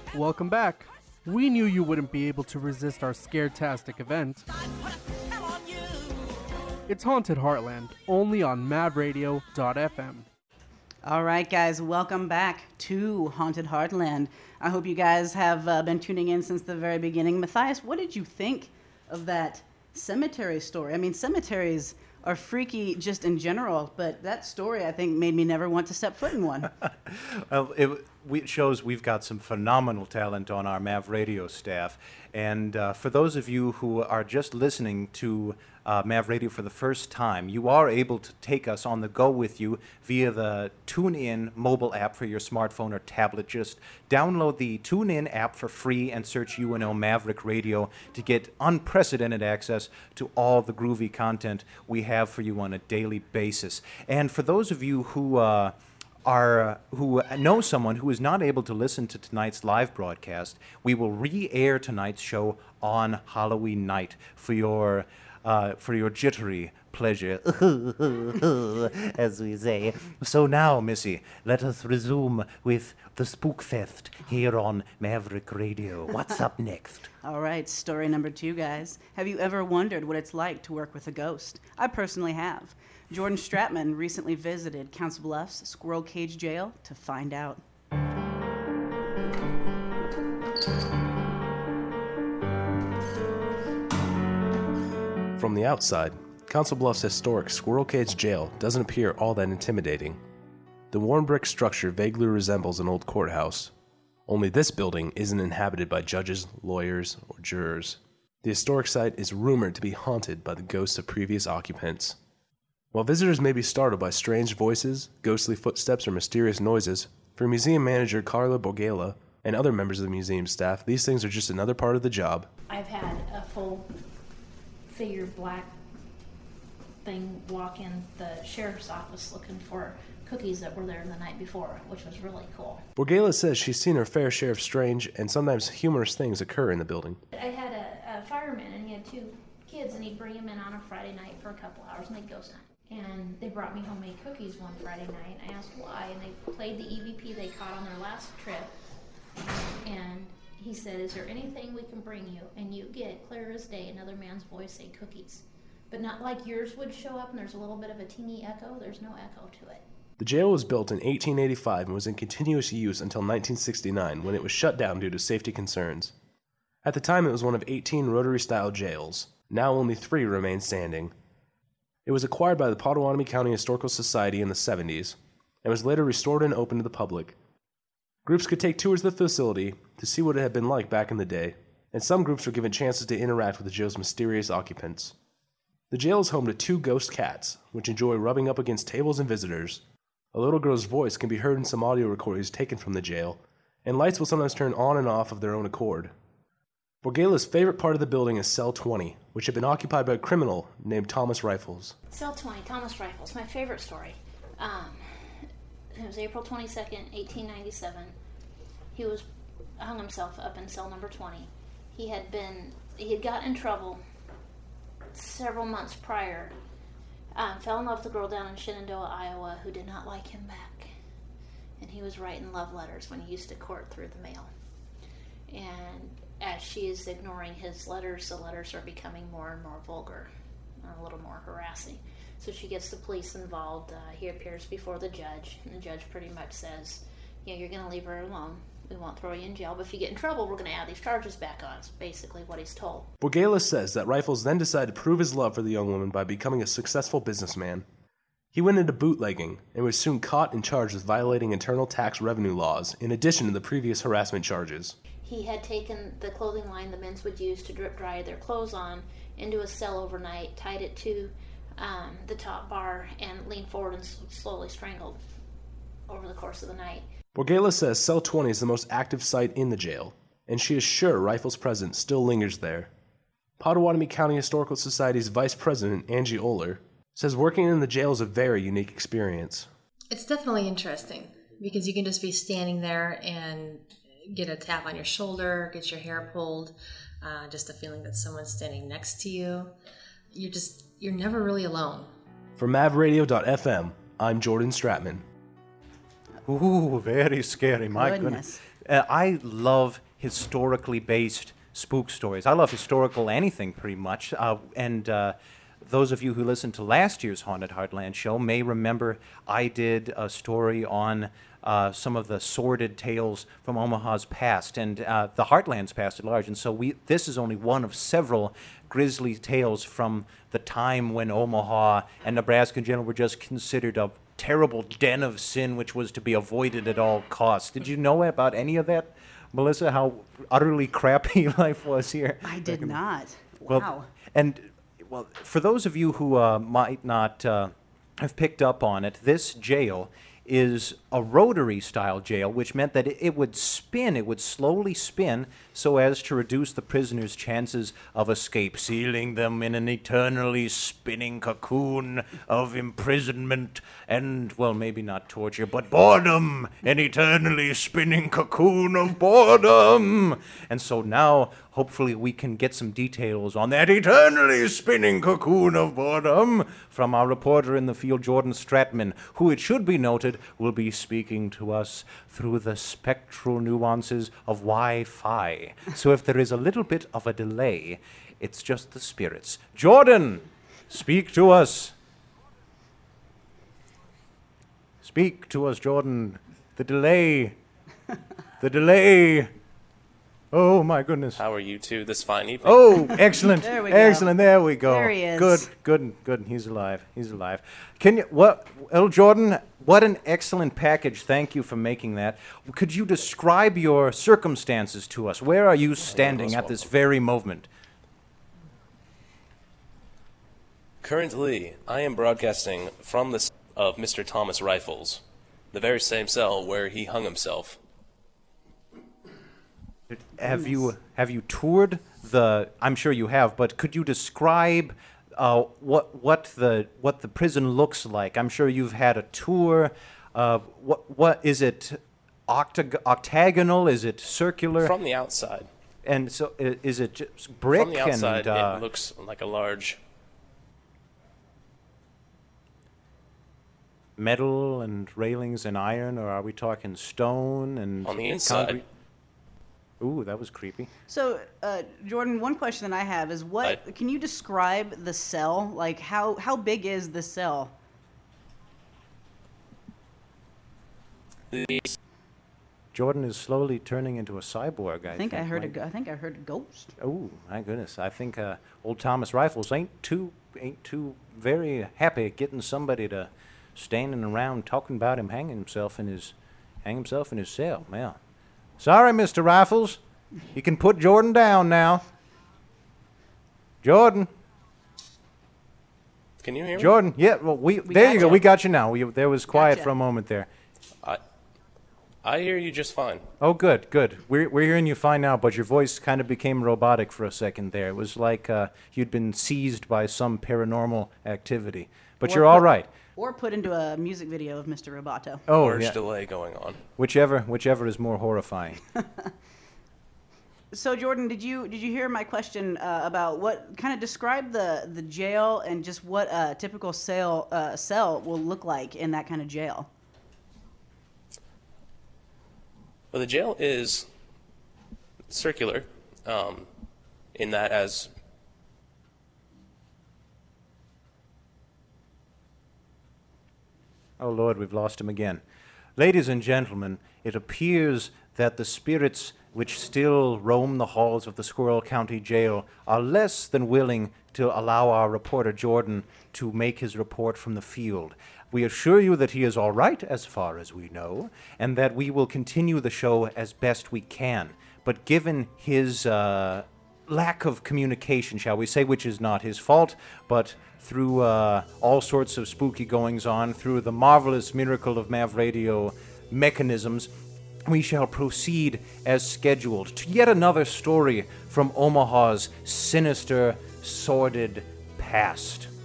Welcome back. We knew you wouldn't be able to resist our Scaretastic event. It's Haunted Heartland, only on mavradio.fm. All right, guys, welcome back to Haunted Heartland. I hope you guys have been tuning in since the very beginning. Matthias, what did you think of that cemetery story? I mean, cemeteries are freaky just in general, but that story, I think, made me never want to step foot in one. Well, it shows we've got some phenomenal talent on our Mav Radio staff. And for those of you who are just listening to Mav Radio for the first time, you are able to take us on the go with you via the TuneIn mobile app for your smartphone or tablet. Just download the TuneIn app for free and search UNO Maverick Radio to get unprecedented access to all the groovy content we have for you on a daily basis. And for those of you who know someone who is not able to listen to tonight's live broadcast, we will re-air tonight's show on Halloween night for your jittery pleasure, as we say. So now, Missy, let us resume with the Spookfest here on Maverick Radio. What's up next? All right, story number 2, guys. Have you ever wondered what it's like to work with a ghost? I personally have. Jordan Stratman recently visited Council Bluffs Squirrel Cage Jail to find out. From the outside, Council Bluffs' historic Squirrel Cage Jail doesn't appear all that intimidating. The worn brick structure vaguely resembles an old courthouse, only this building isn't inhabited by judges, lawyers, or jurors. The historic site is rumored to be haunted by the ghosts of previous occupants. While visitors may be startled by strange voices, ghostly footsteps, or mysterious noises, for museum manager Carla Borgela and other members of the museum staff, these things are just another part of the job. I've had a full figure black thing walk in the sheriff's office looking for cookies that were there the night before, which was really cool. Borgela says she's seen her fair share of strange and sometimes humorous things occur in the building. I had a fireman, and he had 2 kids, and he'd bring them in on a Friday night for a couple hours, and they'd ghost hunt. And they brought me homemade cookies one Friday night. I asked why, and they played the EVP they caught on their last trip. And he said, "Is there anything we can bring you?" And you get, clear as day, another man's voice say cookies. But not like yours would show up and there's a little bit of a teeny echo. There's no echo to it. The jail was built in 1885 and was in continuous use until 1969, when it was shut down due to safety concerns. At the time, it was one of 18 rotary-style jails. Now only 3 remain standing. It was acquired by the Potawatomi County Historical Society in the 70s, and was later restored and opened to the public. Groups could take tours of the facility to see what it had been like back in the day, and some groups were given chances to interact with the jail's mysterious occupants. The jail is home to 2 ghost cats, which enjoy rubbing up against tables and visitors. A little girl's voice can be heard in some audio recordings taken from the jail, and lights will sometimes turn on and off of their own accord. Borgela's favorite part of the building is Cell 20, which had been occupied by a criminal named Thomas Rifles. Cell 20, Thomas Rifles, my favorite story. It was April 22nd, 1897. He hung himself up in cell number 20. He had gotten in trouble several months prior. Fell in love with a girl down in Shenandoah, Iowa, who did not like him back. And he was writing love letters when he used to court through the mail. And as she is ignoring his letters, the letters are becoming more and more vulgar, a little more harassing. So she gets the police involved. He appears before the judge, and the judge pretty much says, you're going to leave her alone. We won't throw you in jail, but if you get in trouble, we're going to add these charges back on. It's basically what he's told. Borgela says that Rifles then decided to prove his love for the young woman by becoming a successful businessman. He went into bootlegging and was soon caught and charged with violating internal tax revenue laws, in addition to the previous harassment charges. He had taken the clothing line the men's would use to drip dry their clothes on into a cell overnight, tied it to the top bar, and leaned forward and slowly strangled over the course of the night. Borgela says Cell 20 is the most active site in the jail, and she is sure Rifles' presence still lingers there. Potawatomi County Historical Society's Vice President, Angie Oler, says working in the jail is a very unique experience. It's definitely interesting, because you can just be standing there and get a tap on your shoulder, get your hair pulled, just a feeling that someone's standing next to you. You're never really alone. For MavRadio.fm, I'm Jordan Stratman. Ooh, very scary, my goodness. I love historically based spook stories. I love historical anything pretty much. Those of you who listened to last year's Haunted Heartland show may remember I did a story on some of the sordid tales from Omaha's past and the Heartland's past at large. And so this is only one of several grisly tales from the time when Omaha and Nebraska in general were just considered a terrible den of sin which was to be avoided at all costs. Did you know about any of that, Melissa, how utterly crappy life was here? I did not. Well, Wow. For those of you who might not have picked up on it, this jail is a rotary-style jail, which meant that it would spin, it would slowly spin, so as to reduce the prisoners' chances of escape, sealing them in an eternally spinning cocoon of imprisonment and, well, maybe not torture, but boredom, an eternally spinning cocoon of boredom. And so now, hopefully, we can get some details on that eternally spinning cocoon of boredom from our reporter in the field, Jordan Stratman, who, it should be noted, will be speaking to us through the spectral nuances of Wi-Fi. So if there is a little bit of a delay, it's just the spirits. Jordan, speak to us. Speak to us, Jordan. The delay. The delay. Oh, my goodness. How are you two this fine evening? Oh, excellent. There we go. Excellent. There we go. There he is. Good. He's alive. Can you, Jordan, what an excellent package. Thank you for making that. Could you describe your circumstances to us? Where are you standing at this very moment? Currently, I am broadcasting from the cell of Mr. Thomas Rifles, the very same cell where he hung himself. Have you toured the? I'm sure you have, but could you describe what the prison looks like? I'm sure you've had a tour. What is it? Octagonal? Is it circular? From the outside. And so is it just brick? From the outside, and, it looks like a large metal and railings and iron, or are we talking stone and on the inside. concrete? Ooh, that was creepy. So, Jordan, one question that I have is can you describe the cell? Like, how big is the cell? Jordan is slowly turning into a cyborg. I think I heard a ghost. Oh my goodness! I think old Thomas Rifles ain't too very happy getting somebody to standing around talking about him hanging himself in his cell. Yeah. Sorry, Mr. Rifles. You can put Jordan down now. Jordan. Can you hear me? Jordan. Yeah. Well, there you go. you. We got you now. There was quiet Gotcha. for a moment there. I hear you just fine. Oh, good. We're hearing you fine now, but your voice kind of became robotic for a second there. It was like you'd been seized by some paranormal activity. But you're all right. Or put into a music video of Mr. Roboto. Oh, Large yeah. delay going on. Whichever is more horrifying. So, Jordan, did you hear my question about what kind of describe the jail and just what a typical cell will look like in that kind of jail? Well, the jail is circular, in that as Oh, Lord, we've lost him again. Ladies and gentlemen, it appears that the spirits which still roam the halls of the Squirrel County Jail are less than willing to allow our reporter Jordan to make his report from the field. We assure you that he is all right as far as we know, and that we will continue the show as best we can. But given his lack of communication, shall we say, which is not his fault, but through all sorts of spooky goings-on, through the marvelous miracle of Mav Radio mechanisms, we shall proceed as scheduled to yet another story from Omaha's sinister, sordid past.